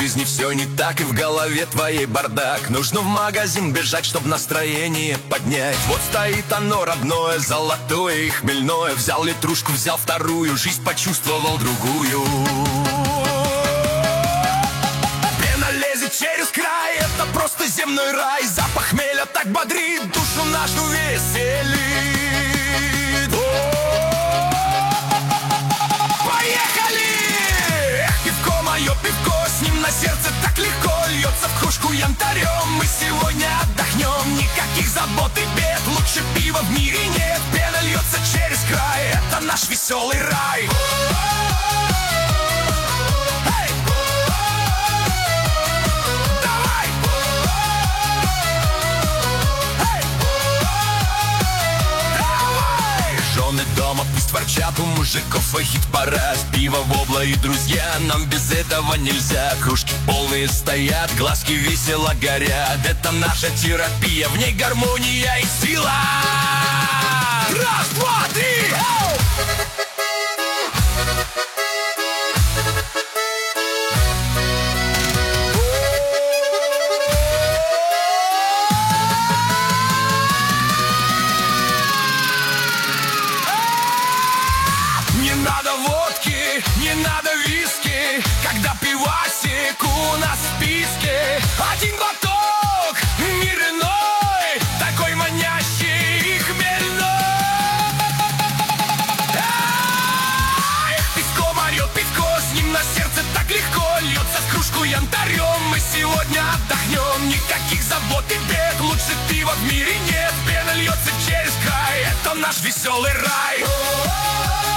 жизни все не так, и в голове твоей бардак. Нужно в магазин бежать, чтобы настроение поднять. Вот стоит оно родное, золотое и хмельное. Взял литрушку, взял вторую, жизнь почувствовал другую. Пена лезет через край, это просто земной рай. Запах хмеля так бодрит, душу нашу веселит. Мое пивко, с ним на сердце так легко льется в кружку янтарем. Мы сегодня отдохнем, никаких забот и бед. Лучше пива в мире нет, пена льется через край. Это наш веселый рай. Дома пусть ворчат, у мужиков и хит-парад. Пиво, вобла и друзья, нам без этого нельзя. Кружки полные стоят, глазки весело горят. Это наша терапия, в ней гармония и сила. Раз, два, три, оу! Не надо водки, не надо виски, когда пивасик у нас в списке. Один глоток, мир иной, такой манящий и хмельной. Пивко морет пивко, с ним на сердце так легко льется в кружку янтарем. Мы сегодня отдохнем, никаких забот и бед. Лучше пива в мире нет, пена льется через край. Это наш веселый рай.